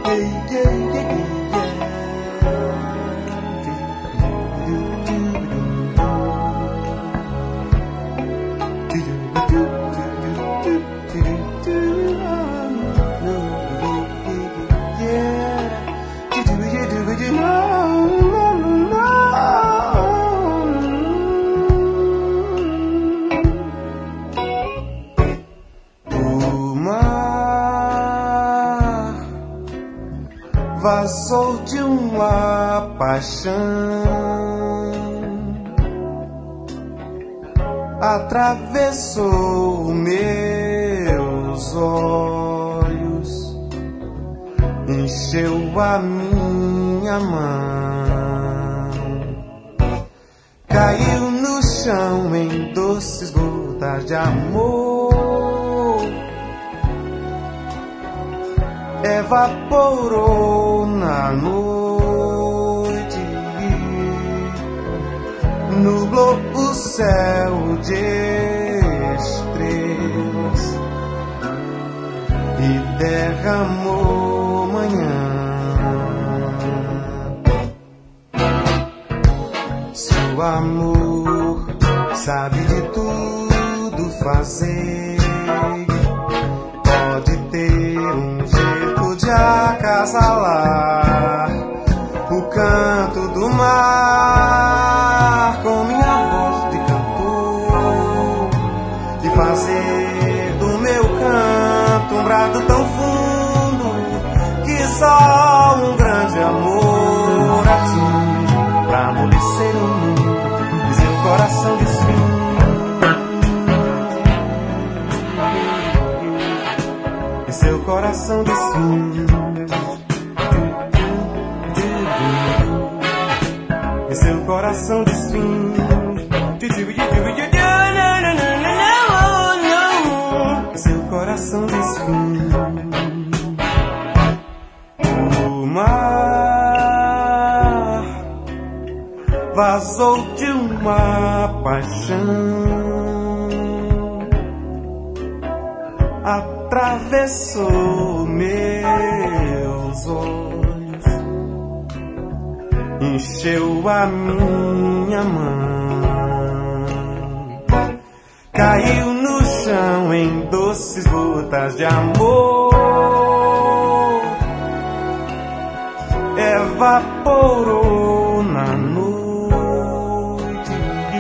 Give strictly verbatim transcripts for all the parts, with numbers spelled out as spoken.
Vazou de uma paixão, atravessou meus olhos, encheu a minha mão, caiu no chão em doces gotas de amor, evaporou na noite, nublou o céu de estrelas e derramou manhã. Seu amor sabe de tudo fazer, pode ter um jeito de acasalar o canto do mar com minha voz de cantor e fazer do meu canto um brado tão fundo que só um grande amor atinge pra amolecer o mundo e seu coração desfim. Seu coração desfim, e seu coração desfim, e seu coração desfim. O mar vazou de uma paixão, atravessou meus olhos, encheu a minha mão, caiu no chão em doces gotas de amor, evaporou na noite,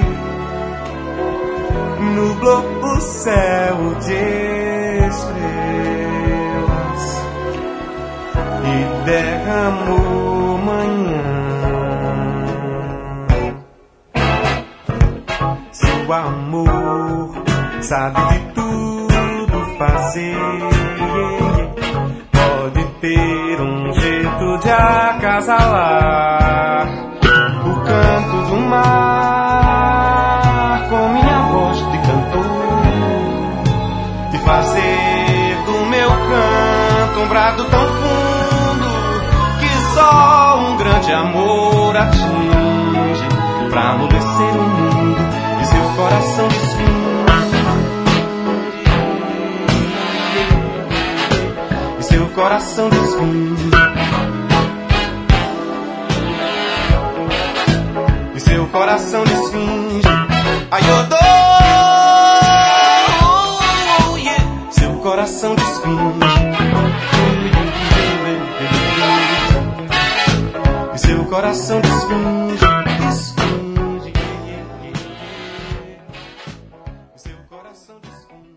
nublou o céu de estrelas e derramou manhã. Seu amor sabe de tudo fazer, pode ter um jeito de acasalar o canto do mar com minha voz de cantor e fazer do meu canto um brado tão fundo que só um grande amor atinge pra amolecer o mundo e seu coração desfim, e seu coração desfim, e seu coração desfinge. Ai, eu dou coração desfinge, e seu coração desfinge, desfinge, e seu coração desfinge.